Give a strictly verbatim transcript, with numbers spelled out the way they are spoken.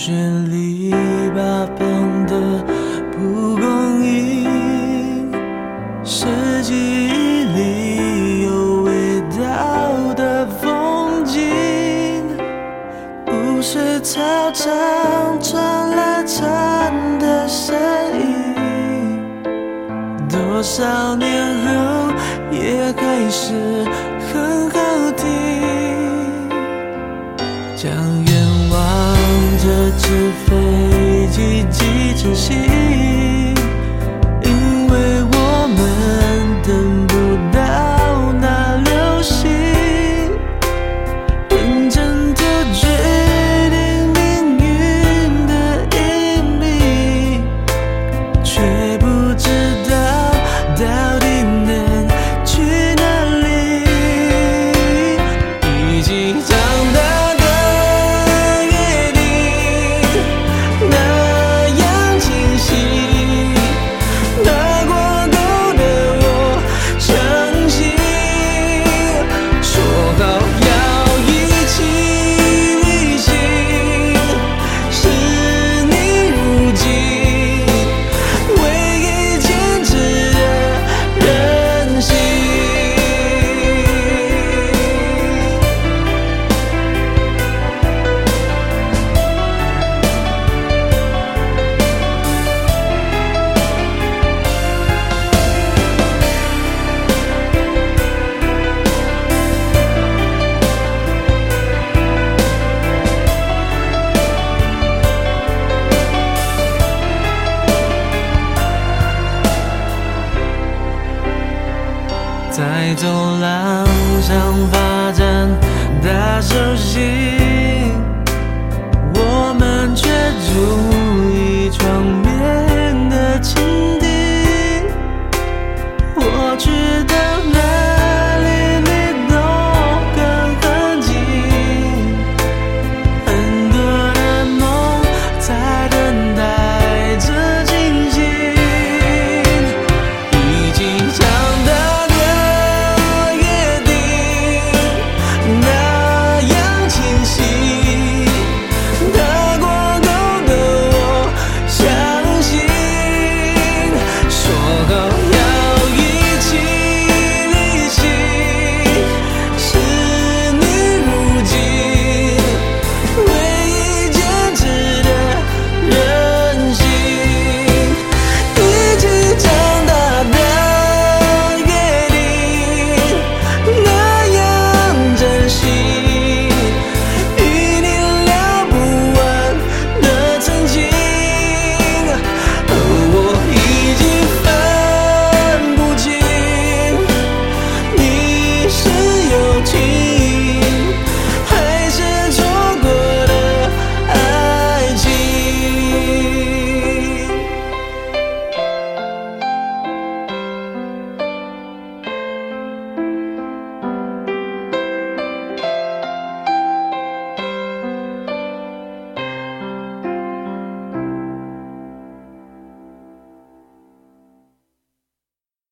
绚丽八方的蒲公英，是记忆里有味道的风景，不是操场传来蝉的声音，多少年后也还是很好听。将愿望这只飞机寄成信，因为我们等不到那流星，认真做决定命运的隐秘，却不知道到底能去哪里。一起长大在走廊上发展大手心。